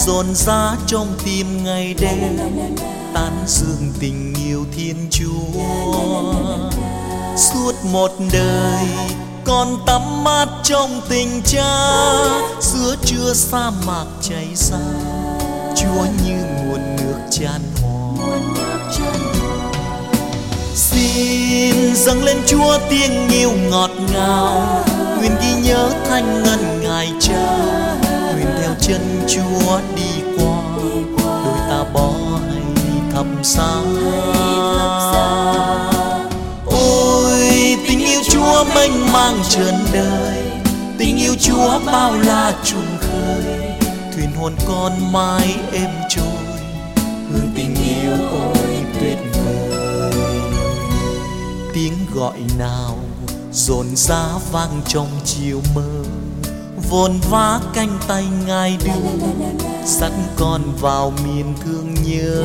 dồn dã trong tim ngày đêm, tán dương tình yêu Thiên Chúa. Suốt một đời con tắm mát trong tình Cha, giữa trưa sa mạc chảy xa, Chúa như nguồn nước chan hòa. Xin dâng lên Chúa tiếng yêu ngọt ngào, nguyện ghi nhớ thanh ngân Ngài Cha, nguyện theo chân Chúa đi qua, đôi ta bỏ hay thập giá. Ôi tình yêu Chúa mênh mang trần đời, tình yêu Chúa bao la trùng khơi, thuyền hồn con mãi êm trôi, hương tình yêu ôi tuyệt vời. Tiếng gọi nào dồn dã vang trong chiều mơ, vồn vã cánh tay Ngài đưa, dắt con vào miền thương nhớ.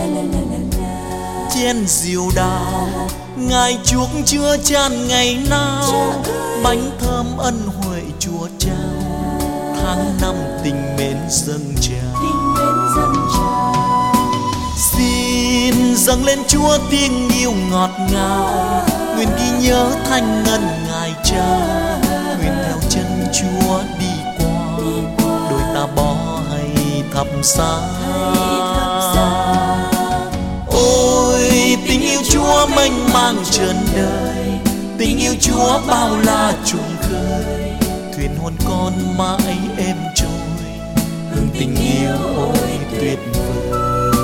Chén rượu đào Ngài chuốc chứa chan ngày nào, bánh thơm ân huệ Chúa trao, tháng năm tình mến dâng trào. Xin dâng lên Chúa tiếng yêu ngọt ngào, nguyện ghi nhớ thanh ngân Ngài Cha, nguyện theo chân Chúa đi qua, đôi ta bỏ hay thập giá. Ôi tình yêu Chúa mênh mang trần đời, tình yêu Chúa bao la trùng khơi, thuyền hồn con mãi êm trôi, hương tình yêu ôi tuyệt vời.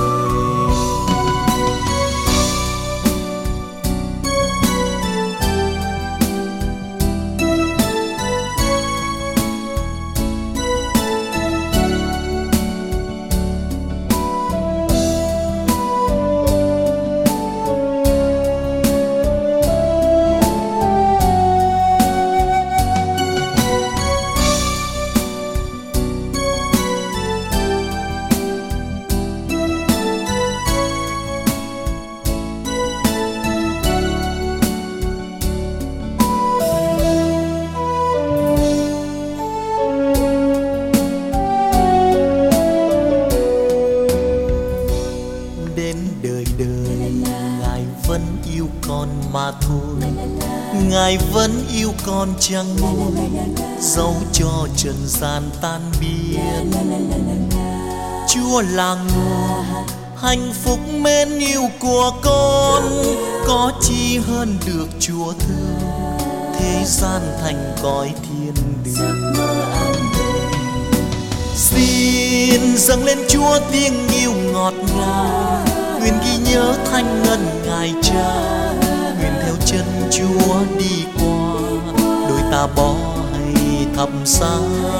Mà thôi Ngài vẫn yêu con chẳng nguôi, dẫu cho trần gian tan biến. Chúa là nguồn hạnh phúc mến yêu của con, có chi hơn được Chúa thương, thế gian thành cõi thiên đường. Xin dâng lên Chúa tiếng yêu ngọt ngào, nguyện ghi nhớ thanh ngân Ngài Cha, nguyện theo chân Chúa đi qua, đôi ta bỏ hay thập giá.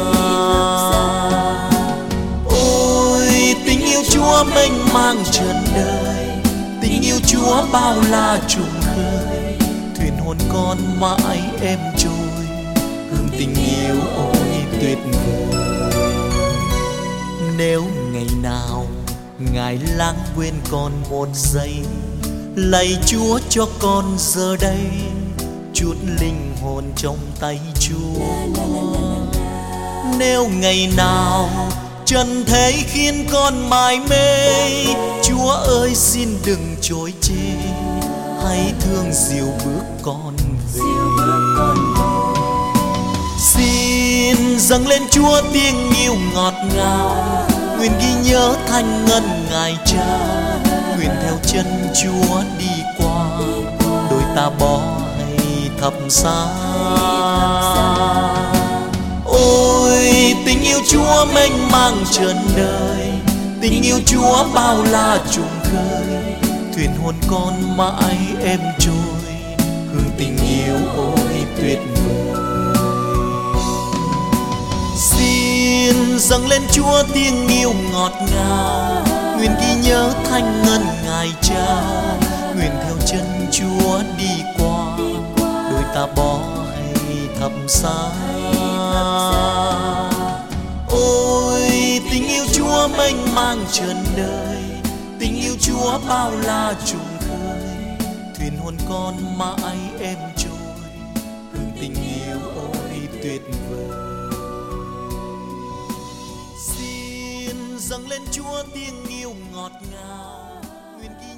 Ôi tình yêu Chúa mênh mang trần đời, tình yêu Chúa bao la trùng khơi, thuyền hồn con mãi êm trôi, hương tình yêu ôi tuyệt vời. Nếu ngày nào Ngài lãng quên con một giây, lạy Chúa cho con giờ đây chút linh hồn trong tay Chúa. Nếu ngày nào trần thế khiến con mải mê, Chúa ơi xin đừng chối chê, hãy thương dìu bước con về. Xin dâng lên Chúa tiếng yêu ngọt ngào, nguyện ghi nhớ thanh ngân Ngài Cha, nguyện theo chân Chúa đi qua, đôi ta bỏ hay thập giá. Ôi tình yêu Chúa mênh mang trần đời, tình yêu Chúa bao la trùng khơi, thuyền hồn con mãi êm trôi, hương tình yêu ôi tuyệt vời. Xin dâng lên Chúa tiếng yêu ngọt ngào, nguyện ghi nhớ thanh ngân Ngài Cha, nguyện theo chân Chúa đi qua, đôi ta bỏ hay thập giá. Ôi tình yêu Chúa mênh mang trần đời, tình yêu Chúa bao la trùng khơi, thuyền hồn con mãi êm trôi, hương tình yêu ôi tuyệt vời. dâng lên Chúa tiếng yêu ngọt ngào, nguyện